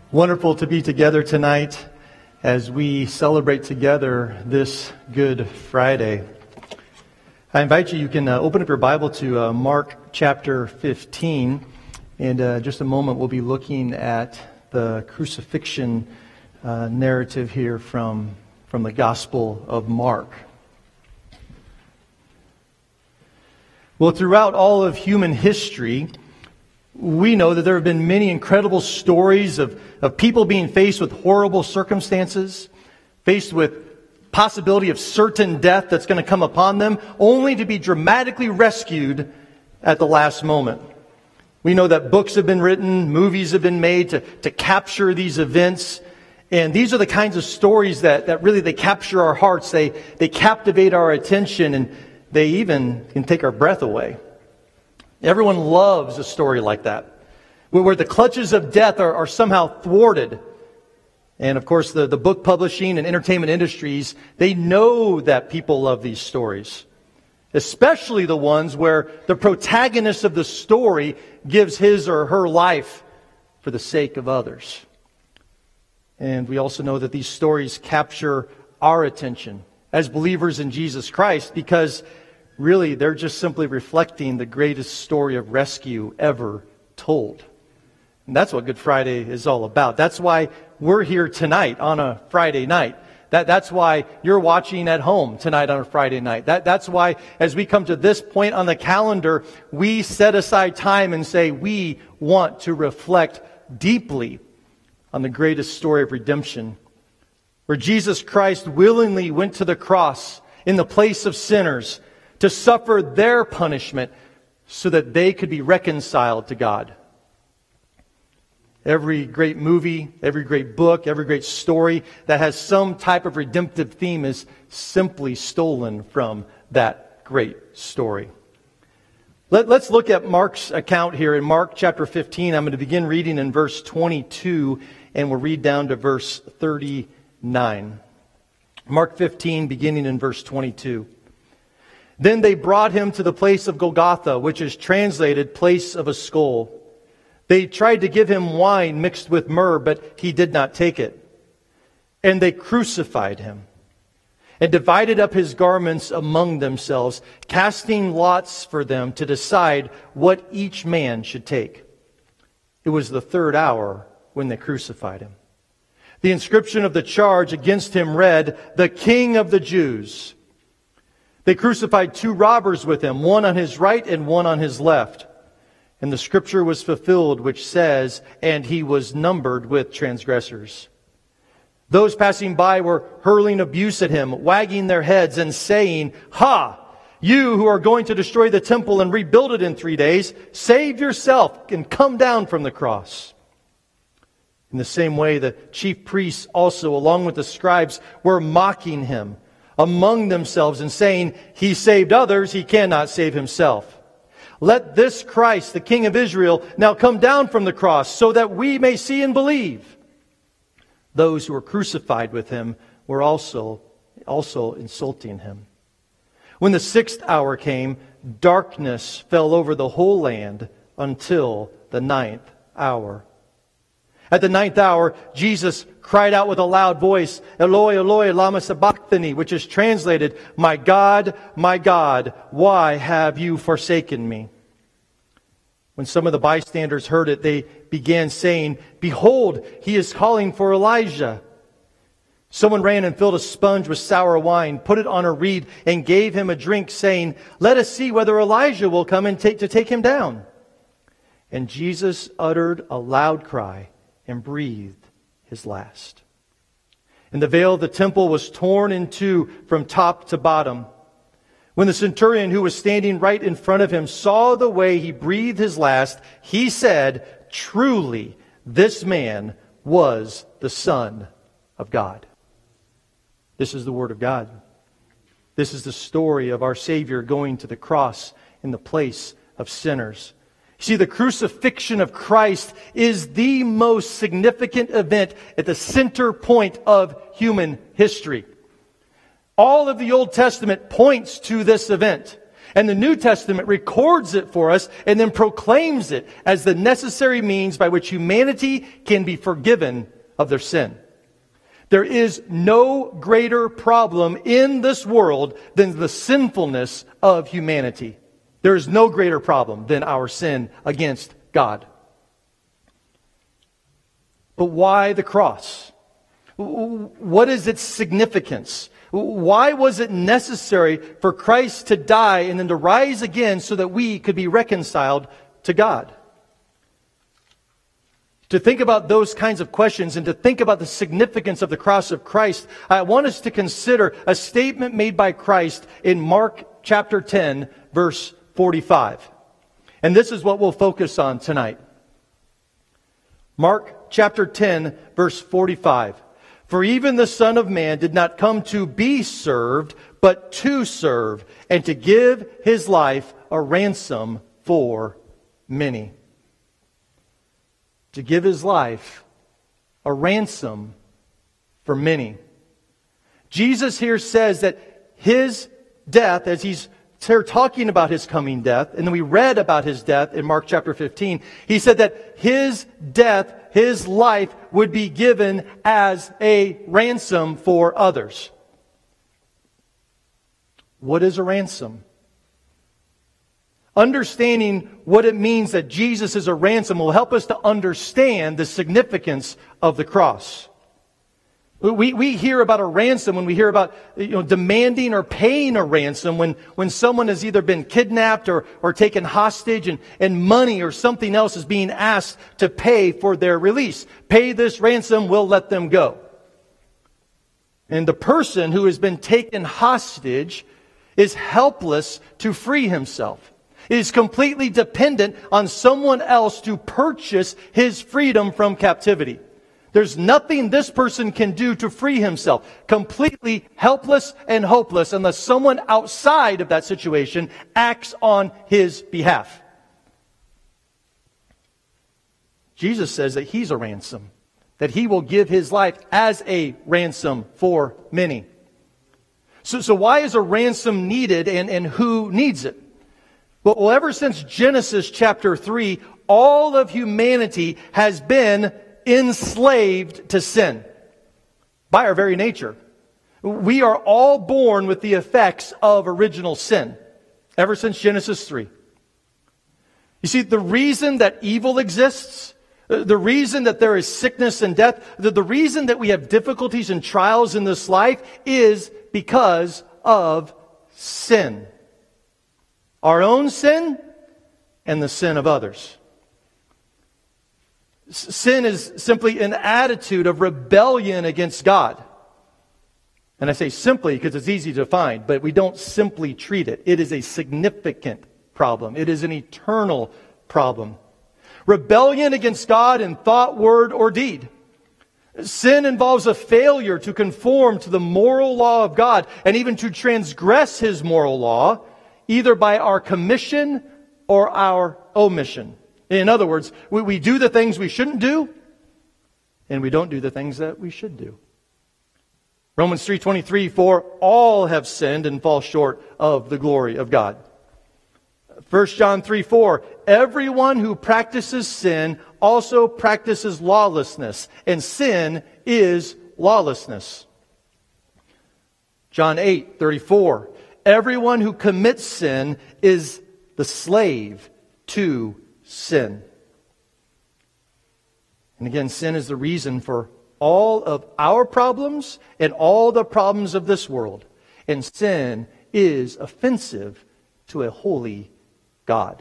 Wonderful to be together tonight as we celebrate together this Good Friday. I invite you can open up your Bible to Mark chapter 15. And just a moment, we'll be looking at the crucifixion narrative here from the Gospel of Mark. Well, throughout all of human history, we know that there have been many incredible stories of people being faced with horrible circumstances, faced with possibility of certain death that's going to come upon them, only to be dramatically rescued at the last moment. We know that books have been written, movies have been made to capture these events. And these are the kinds of stories that really they capture our hearts. They captivate our attention, and they even can take our breath away. Everyone loves a story like that, where the clutches of death are somehow thwarted. And of course, the book publishing and entertainment industries, they know that people love these stories, especially the ones where the protagonist of the story gives his or her life for the sake of others. And we also know that these stories capture our attention as believers in Jesus Christ because really, they're just simply reflecting the greatest story of rescue ever told. And that's what Good Friday is all about. That's why we're here tonight on a Friday night. That's why you're watching at home tonight on a Friday night. That's why, as we come to this point on the calendar, we set aside time and say we want to reflect deeply on the greatest story of redemption, where Jesus Christ willingly went to the cross in the place of sinners to suffer their punishment so that they could be reconciled to God. Every great movie, every great book, every great story that has some type of redemptive theme is simply stolen from that great story. Let's look at Mark's account here in Mark chapter 15. I'm going to begin reading in verse 22 and we'll read down to verse 39. Mark 15 beginning in verse 22. Then they brought him to the place of Golgotha, which is translated place of a skull. They tried to give him wine mixed with myrrh, but he did not take it. And they crucified him and divided up his garments among themselves, casting lots for them to decide what each man should take. It was the third hour when they crucified him. The inscription of the charge against him read, "The King of the Jews." They crucified two robbers with him, one on his right and one on his left. And the scripture was fulfilled, which says, "And he was numbered with transgressors." Those passing by were hurling abuse at him, wagging their heads and saying, "Ha! You who are going to destroy the temple and rebuild it in 3 days, save yourself and come down from the cross." In the same way, the chief priests also, along with the scribes, were mocking him among themselves and saying, "He saved others, he cannot save himself. Let this Christ, the King of Israel, now come down from the cross so that we may see and believe." Those who were crucified with him were also insulting him. When the 6th hour came, darkness fell over the whole land until the 9th hour. At the 9th hour, Jesus cried out with a loud voice, "Eloi, Eloi, lama sabachthani," which is translated, my God, why have you forsaken me?" When some of the bystanders heard it, they began saying, "Behold, he is calling for Elijah." Someone ran and filled a sponge with sour wine, put it on a reed, and gave him a drink, saying, "Let us see whether Elijah will come and take him down." And Jesus uttered a loud cry and breathed his last. And the veil of the temple was torn in two from top to bottom. When the centurion who was standing right in front of him saw the way he breathed his last, he said, "Truly, this man was the Son of God." This is the Word of God. This is the story of our Savior going to the cross in the place of sinners. See, the crucifixion of Christ is the most significant event at the center point of human history. All of the Old Testament points to this event. And the New Testament records it for us and then proclaims it as the necessary means by which humanity can be forgiven of their sin. There is no greater problem in this world than the sinfulness of humanity. There is no greater problem than our sin against God. But why the cross? What is its significance? Why was it necessary for Christ to die and then to rise again so that we could be reconciled to God? To think about those kinds of questions and to think about the significance of the cross of Christ, I want us to consider a statement made by Christ in Mark chapter 10, verse 45. And this is what we'll focus on tonight. Mark chapter 10, verse 45. For even the Son of Man did not come to be served, but to serve, and to give his life a ransom for many. To give his life a ransom for many. Jesus here says that his death, as he's talking about his coming death, and then we read about his death in Mark chapter 15, he said that his death, his life would be given as a ransom for others. What is a ransom? Understanding what it means that Jesus is a ransom will help us to understand the significance of the cross. We hear about a ransom when we hear about demanding or paying a ransom when someone has either been kidnapped or taken hostage and money or something else is being asked to pay for their release. Pay this ransom, we'll let them go. And the person who has been taken hostage is helpless to free himself. It is completely dependent on someone else to purchase his freedom from captivity. There's nothing this person can do to free himself. Completely helpless and hopeless unless someone outside of that situation acts on his behalf. Jesus says that he's a ransom, that he will give his life as a ransom for many. So why is a ransom needed and who needs it? Well, ever since Genesis chapter 3, all of humanity has been enslaved to sin by our very nature. We are all born with the effects of original sin, ever since Genesis 3. You see, the reason that evil exists, the reason that there is sickness and death, the reason that we have difficulties and trials in this life is because of sin. Our own sin and the sin of others. Sin is simply an attitude of rebellion against God. And I say simply because it's easy to find, but we don't simply treat it. It is a significant problem. It is an eternal problem. Rebellion against God in thought, word, or deed. Sin involves a failure to conform to the moral law of God and even to transgress His moral law, either by our commission or our omission. In other words, we do the things we shouldn't do, and we don't do the things that we should do. Romans 3:23, for all have sinned and fall short of the glory of God. 1 John 3:4, everyone who practices sin also practices lawlessness, and sin is lawlessness. John 8:34, everyone who commits sin is the slave to sin. And again, sin is the reason for all of our problems and all the problems of this world. And sin is offensive to a holy God.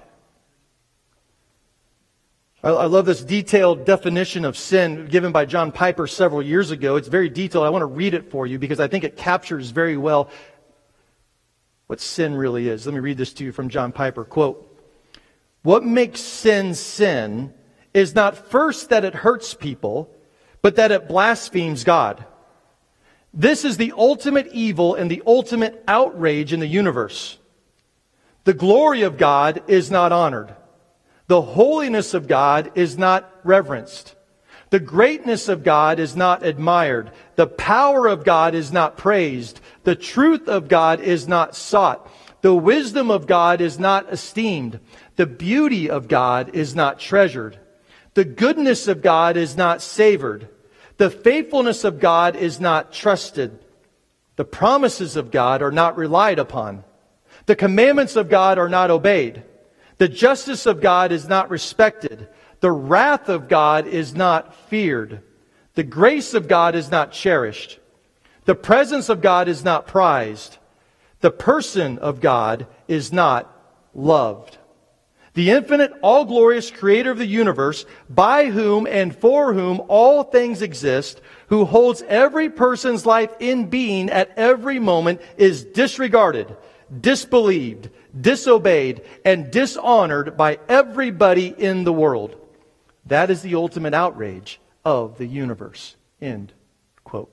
I love this detailed definition of sin given by John Piper several years ago. It's very detailed. I want to read it for you because I think it captures very well what sin really is. Let me read this to you from John Piper. Quote, what makes sin sin is not first that it hurts people, but that it blasphemes God. This is the ultimate evil and the ultimate outrage in the universe. The glory of God is not honored. The holiness of God is not reverenced. The greatness of God is not admired. The power of God is not praised. The truth of God is not sought. The wisdom of God is not esteemed. The beauty of God is not treasured. The goodness of God is not savored. The faithfulness of God is not trusted. The promises of God are not relied upon. The commandments of God are not obeyed. The justice of God is not respected. The wrath of God is not feared. The grace of God is not cherished. The presence of God is not prized. The person of God is not loved. The infinite, all-glorious creator of the universe, by whom and for whom all things exist, who holds every person's life in being at every moment, is disregarded, disbelieved, disobeyed, and dishonored by everybody in the world. That is the ultimate outrage of the universe. End quote.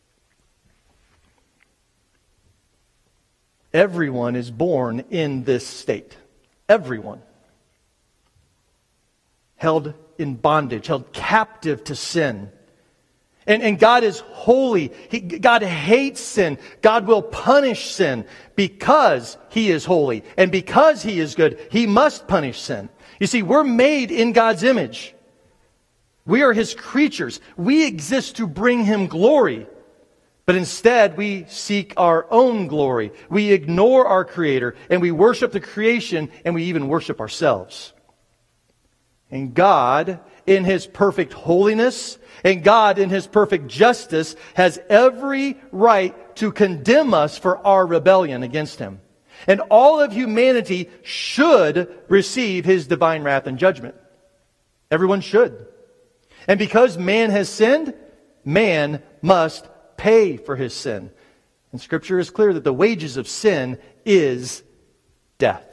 Everyone is born in this state. Everyone. Held in bondage, held captive to sin. And God is holy. God hates sin. God will punish sin because He is holy. And because He is good, He must punish sin. You see, we're made in God's image. We are His creatures. We exist to bring Him glory. But instead, we seek our own glory. We ignore our Creator, and we worship the creation, and we even worship ourselves. And God, in His perfect holiness, and God, in His perfect justice, has every right to condemn us for our rebellion against Him. And all of humanity should receive His divine wrath and judgment. Everyone should. And because man has sinned, man must pay for his sin. And Scripture is clear that the wages of sin is death.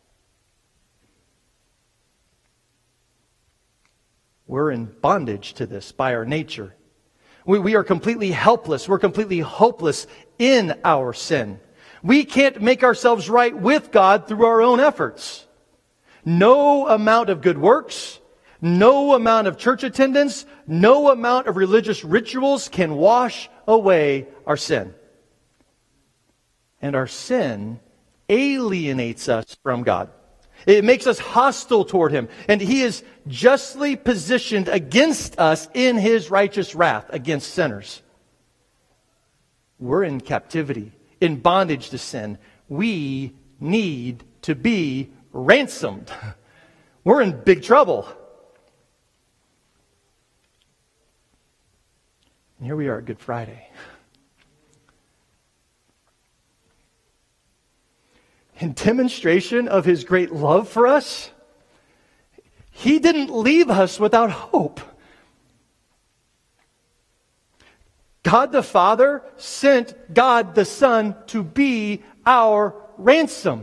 We're in bondage to this by our nature. We are completely helpless. We're completely hopeless in our sin. We can't make ourselves right with God through our own efforts. No amount of good works, no amount of church attendance, no amount of religious rituals can wash away our sin. And our sin alienates us from God. It makes us hostile toward Him. And He is justly positioned against us in His righteous wrath against sinners. We're in captivity, in bondage to sin. We need to be ransomed. We're in big trouble. And here we are at Good Friday. In demonstration of His great love for us, He didn't leave us without hope. God the Father sent God the Son to be our ransom.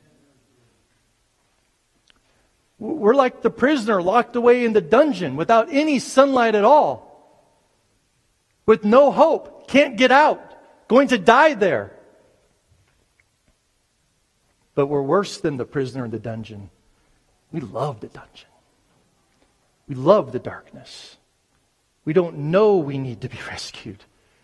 We're like the prisoner locked away in the dungeon without any sunlight at all. With no hope, can't get out, going to die there. But we're worse than the prisoner in the dungeon. We love the dungeon. We love the darkness. We don't know we need to be rescued.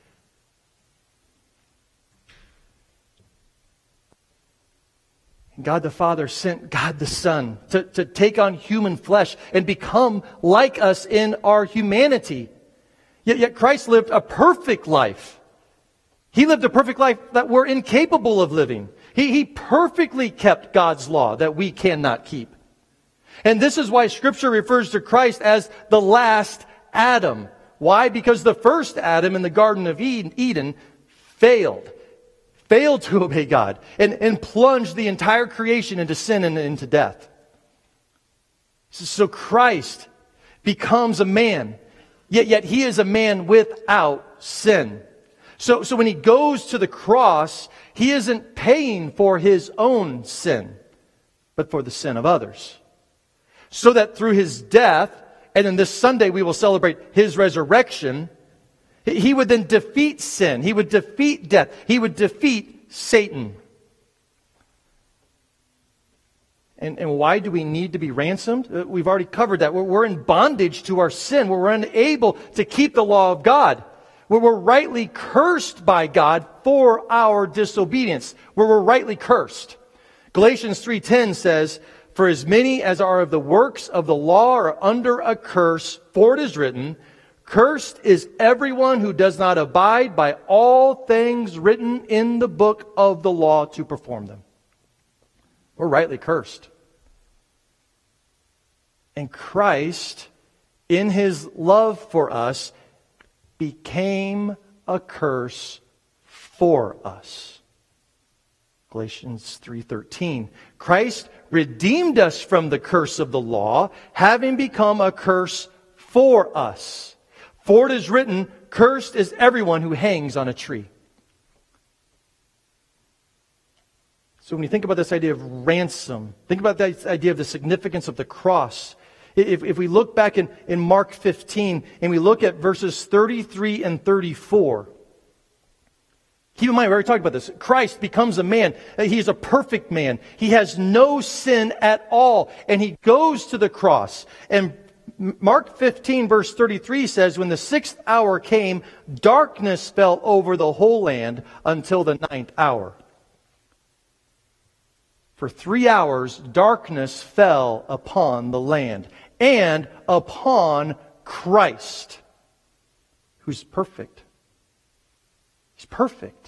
And God the Father sent God the Son to take on human flesh and become like us in our humanity. Yet Christ lived a perfect life. He lived a perfect life that we're incapable of living. He perfectly kept God's law that we cannot keep. And this is why Scripture refers to Christ as the last Adam. Why? Because the first Adam in the Garden of Eden failed to obey God and plunged the entire creation into sin and into death. So Christ becomes a man, yet He is a man without sin. So when He goes to the cross, He isn't paying for His own sin, but for the sin of others. So that through His death, and then this Sunday we will celebrate His resurrection, He would then defeat sin. He would defeat death. He would defeat Satan. And why do we need to be ransomed? We've already covered that. We're in bondage to our sin. We're unable to keep the law of God. We're rightly cursed by God for our disobedience. We're rightly cursed. Galatians 3:10 says, "For as many as are of the works of the law are under a curse, for it is written, cursed is everyone who does not abide by all things written in the book of the law to perform them." We're rightly cursed. And Christ, in His love for us, became a curse for us. Galatians 3:13. Christ redeemed us from the curse of the law, having become a curse for us. For it is written, cursed is everyone who hangs on a tree. So when you think about this idea of ransom, think about this idea of the significance of the cross. If we look back in Mark 15 and we look at verses 33 and 34, keep in mind, we already talked about this. Christ becomes a man. He's a perfect man. He has no sin at all. And He goes to the cross. And Mark 15 verse 33 says, "When the 6th hour came, darkness fell over the whole land until the 9th hour." For 3 hours, darkness fell upon the land and upon Christ, who's perfect. He's perfect.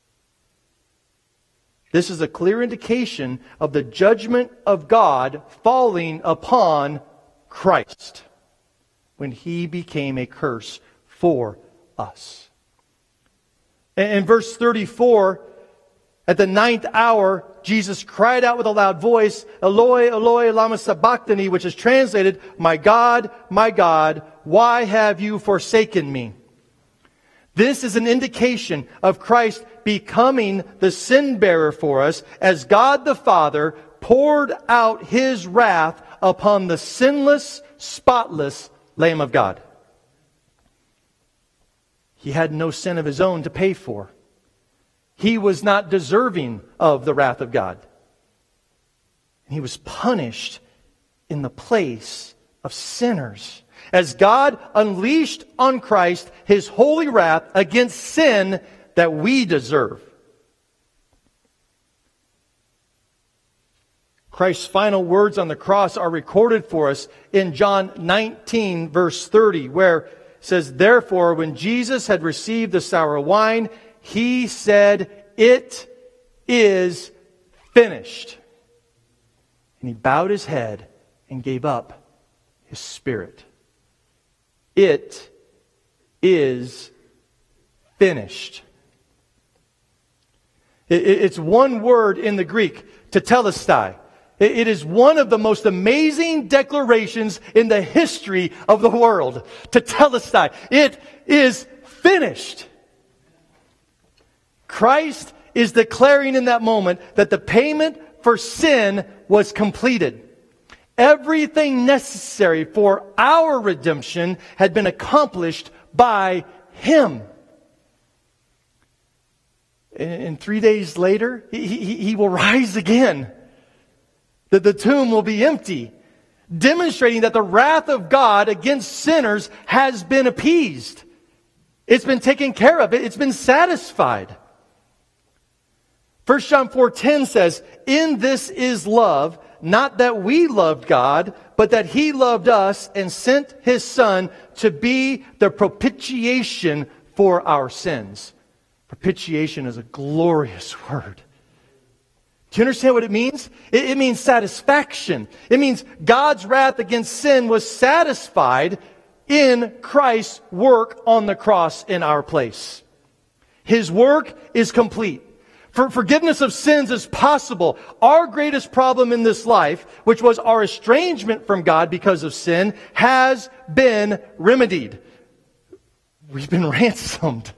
This is a clear indication of the judgment of God falling upon Christ when He became a curse for us. In verse 34, at the 9th hour, Jesus cried out with a loud voice, "Eloi, Eloi, lama sabachthani," which is translated, my God, why have you forsaken me?" This is an indication of Christ becoming the sin bearer for us as God the Father poured out His wrath upon the sinless, spotless Lamb of God. He had no sin of His own to pay for. He was not deserving of the wrath of God. And He was punished in the place of sinners, as God unleashed on Christ His holy wrath against sin that we deserve. Christ's final words on the cross are recorded for us in John 19, verse 30, where it says, "Therefore, when Jesus had received the sour wine, He said, 'It is finished.' And He bowed His head and gave up His spirit." It is finished. It's one word in the Greek, tetelestai. It is one of the most amazing declarations in the history of the world. Tetelestai. It is finished. Christ is declaring in that moment that the payment for sin was completed. Everything necessary for our redemption had been accomplished by Him. And 3 days later, He will rise again. That the tomb will be empty, demonstrating that the wrath of God against sinners has been appeased. It's been taken care of. It's been satisfied. 1 John 4:10 says, "In this is love, not that we loved God, but that He loved us and sent His Son to be the propitiation for our sins." Propitiation is a glorious word. Do you understand what it means? It means satisfaction. It means God's wrath against sin was satisfied in Christ's work on the cross in our place. His work is complete. For forgiveness of sins is possible. Our greatest problem in this life, which was our estrangement from God because of sin, has been remedied. We've been ransomed.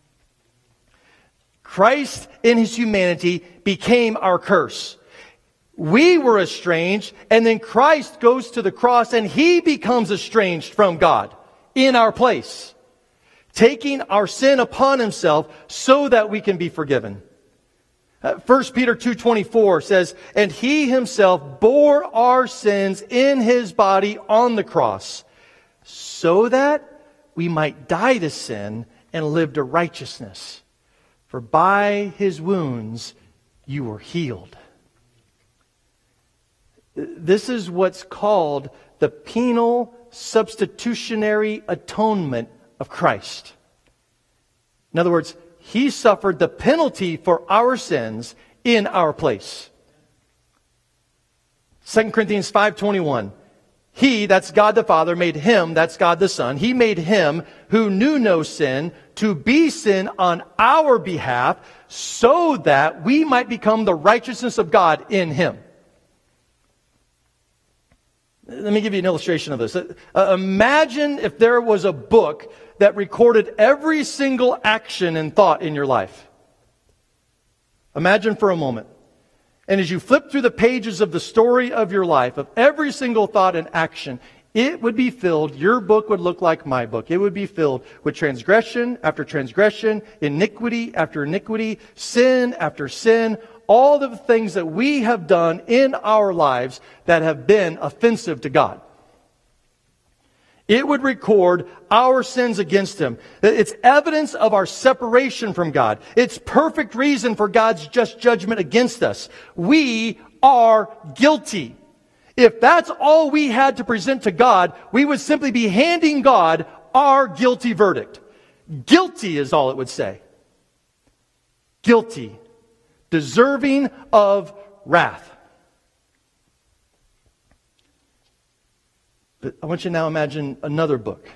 Christ in His humanity became our curse. We were estranged, and then Christ goes to the cross and He becomes estranged from God in our place, taking our sin upon Himself so that we can be forgiven. 1 Peter 2:24 says, "And He Himself bore our sins in His body on the cross, so that we might die to sin and live to righteousness. For by His wounds you were healed." This is what's called the penal substitutionary atonement of Christ. In other words, He suffered the penalty for our sins in our place. 2 Corinthians 5:21. He, that's God the Father, made Him, that's God the Son. He made Him who knew no sin to be sin on our behalf so that we might become the righteousness of God in Him. Let me give you an illustration of this. Imagine if there was a book that recorded every single action and thought in your life. Imagine for a moment. And as you flip through the pages of the story of your life, of every single thought and action, it would be filled, your book would look like my book. It would be filled with transgression after transgression, iniquity after iniquity, sin after sin, all the things that we have done in our lives that have been offensive to God. It would record our sins against Him. It's evidence of our separation from God. It's perfect reason for God's just judgment against us. We are guilty. If that's all we had to present to God, we would simply be handing God our guilty verdict. Guilty is all it would say. Guilty. Deserving of wrath. But I want you to now imagine another book.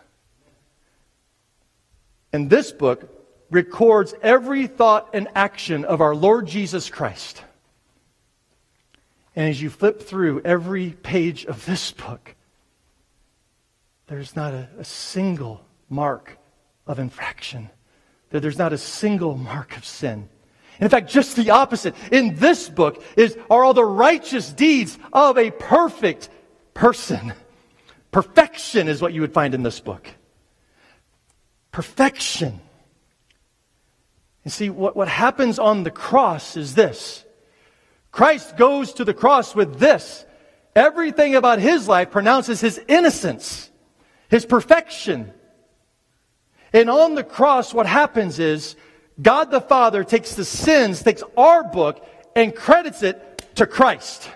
And this book records every thought and action of our Lord Jesus Christ. And as you flip through every page of this book, there's not a single mark of infraction. There's not a single mark of sin. And in fact, just the opposite. In this book are all the righteous deeds of a perfect person. Perfection is what you would find in this book. Perfection. And see, what happens on the cross is this. Christ goes to the cross with this. Everything about His life pronounces His innocence, His perfection. And on the cross, what happens is God the Father takes our book and credits it to Christ.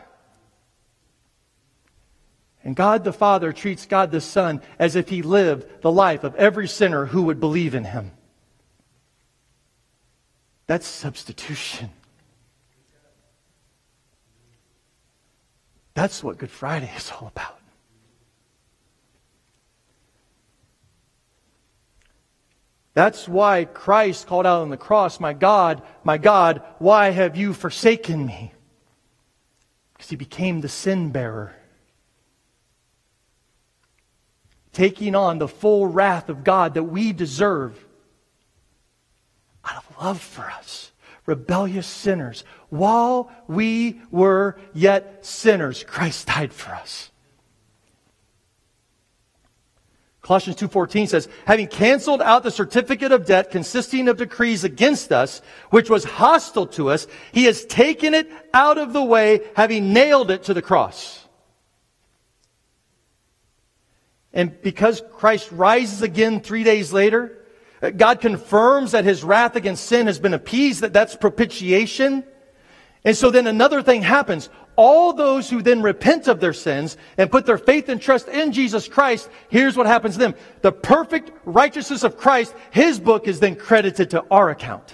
And God the Father treats God the Son as if He lived the life of every sinner who would believe in Him. That's substitution. That's what Good Friday is all about. That's why Christ called out on the cross, my God, why have you forsaken me?" Because He became the sin bearer, taking on the full wrath of God that we deserve out of love for us, rebellious sinners. While we were yet sinners, Christ died for us. Colossians 2:14 says, "Having canceled out the certificate of debt consisting of decrees against us, which was hostile to us, He has taken it out of the way, having nailed it to the cross." And because Christ rises again 3 days later, God confirms that His wrath against sin has been appeased, that's propitiation. And so then another thing happens. All those who then repent of their sins and put their faith and trust in Jesus Christ, here's what happens to them. The perfect righteousness of Christ, His book is then credited to our account.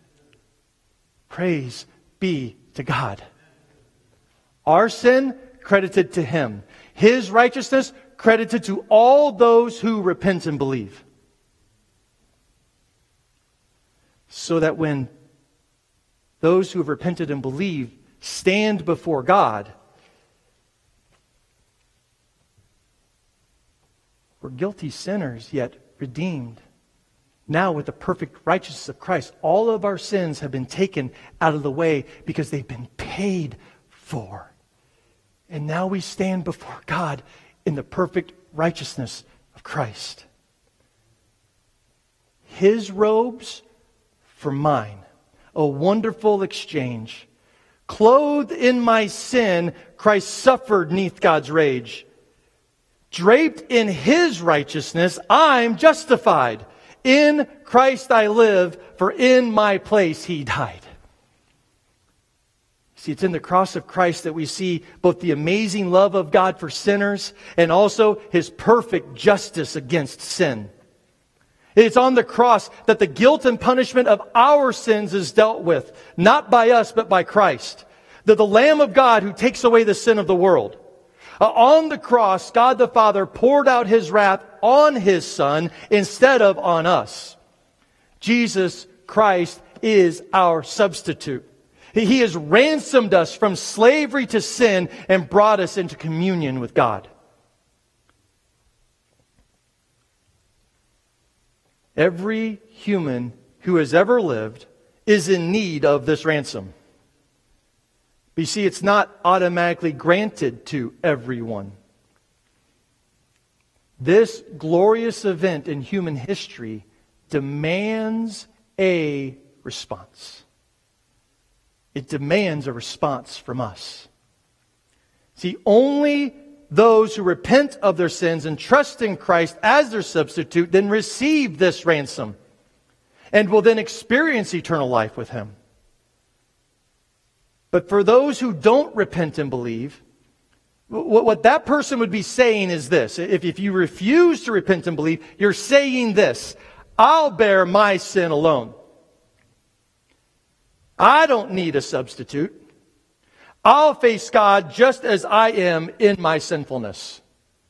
Praise be to God. Our sin credited to Him. His righteousness credited to all those who repent and believe. So that when those who have repented and believed stand before God, we're guilty sinners, yet redeemed. Now with the perfect righteousness of Christ, all of our sins have been taken out of the way because they've been paid for. And now we stand before God in the perfect righteousness of Christ. His robes for mine. A wonderful exchange. Clothed in my sin, Christ suffered 'neath God's rage. Draped in His righteousness, I'm justified. In Christ I live, for in my place He died. See, it's in the cross of Christ that we see both the amazing love of God for sinners and also His perfect justice against sin. It's on the cross that the guilt and punishment of our sins is dealt with, not by us, but by Christ. The Lamb of God who takes away the sin of the world. On the cross, God the Father poured out His wrath on His Son instead of on us. Jesus Christ is our substitute. He has ransomed us from slavery to sin and brought us into communion with God. Every human who has ever lived is in need of this ransom. But you see, it's not automatically granted to everyone. This glorious event in human history demands a response. It demands a response from us. See, only those who repent of their sins and trust in Christ as their substitute then receive this ransom and will then experience eternal life with Him. But for those who don't repent and believe, what that person would be saying is this. If you refuse to repent and believe, you're saying this: I'll bear my sin alone. I don't need a substitute. I'll face God just as I am in my sinfulness.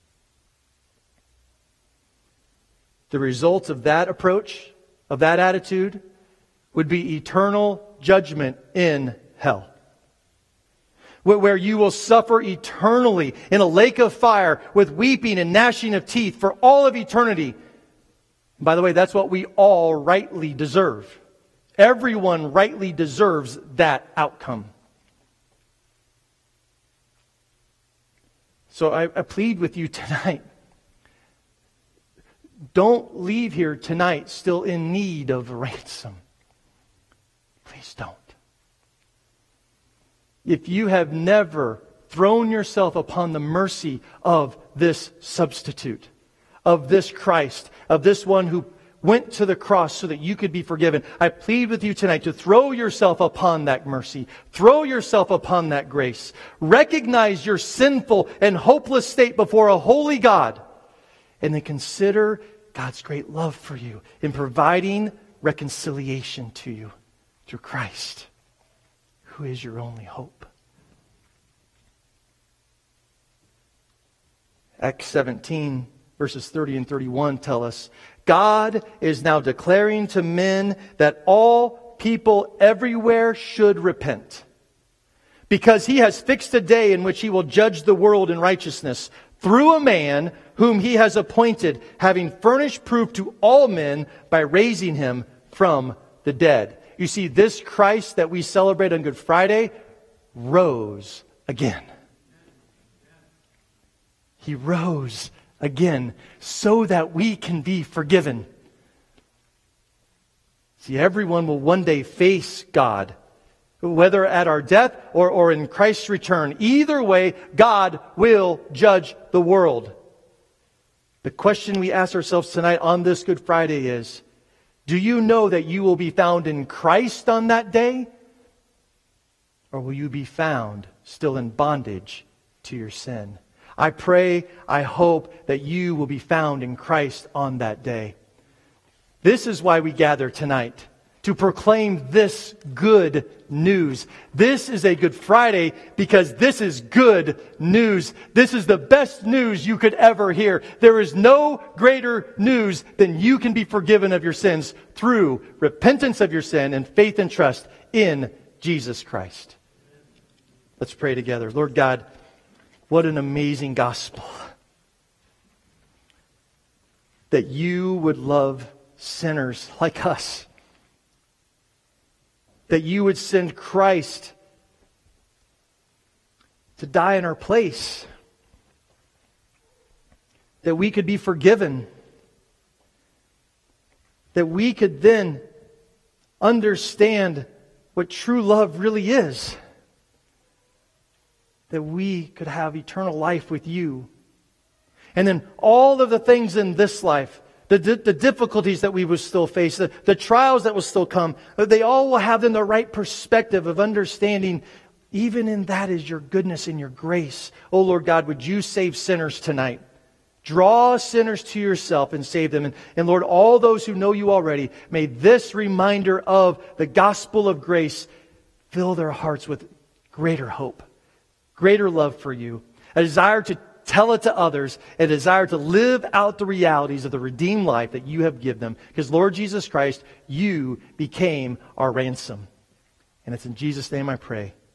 The result of that approach, of that attitude, would be eternal judgment in hell, where you will suffer eternally in a lake of fire with weeping and gnashing of teeth for all of eternity. By the way, that's what we all rightly deserve. Everyone rightly deserves that outcome. So I plead with you tonight. Don't leave here tonight still in need of ransom. Please don't. If you have never thrown yourself upon the mercy of this substitute, of this Christ, of this one who went to the cross so that you could be forgiven, I plead with you tonight to throw yourself upon that mercy. Throw yourself upon that grace. Recognize your sinful and hopeless state before a holy God. And then consider God's great love for you in providing reconciliation to you through Christ, who is your only hope. Acts 17, verses 30 and 31 tell us, God is now declaring to men that all people everywhere should repent, because He has fixed a day in which He will judge the world in righteousness through a man whom He has appointed, having furnished proof to all men by raising Him from the dead. You see, this Christ that we celebrate on Good Friday rose again. He rose again so that we can be forgiven. See, everyone will one day face God, whether at our death or in Christ's return. Either way, God will judge the world. The question we ask ourselves tonight on this Good Friday is, do you know that you will be found in Christ on that day? Or will you be found still in bondage to your sin? I pray, I hope that you will be found in Christ on that day. This is why we gather tonight, to proclaim this good news. This is a Good Friday because this is good news. This is the best news you could ever hear. There is no greater news than you can be forgiven of your sins through repentance of your sin and faith and trust in Jesus Christ. Let's pray together. Lord God, what an amazing gospel. That you would love sinners like us. That you would send Christ to die in our place. That we could be forgiven. That we could then understand what true love really is. That we could have eternal life with you. And then all of the things in this life, the difficulties that we will still face, the trials that will still come, they all will have in the right perspective of understanding Even in that is your goodness and your grace. Oh, Lord God, would you save sinners tonight? Draw sinners to yourself and save them. And Lord, all those who know you already, may this reminder of the gospel of grace fill their hearts with greater hope, greater love for you, a desire to tell it to others, a desire to live out the realities of the redeemed life that you have given them. Because Lord Jesus Christ, you became our ransom. And it's in Jesus' name I pray.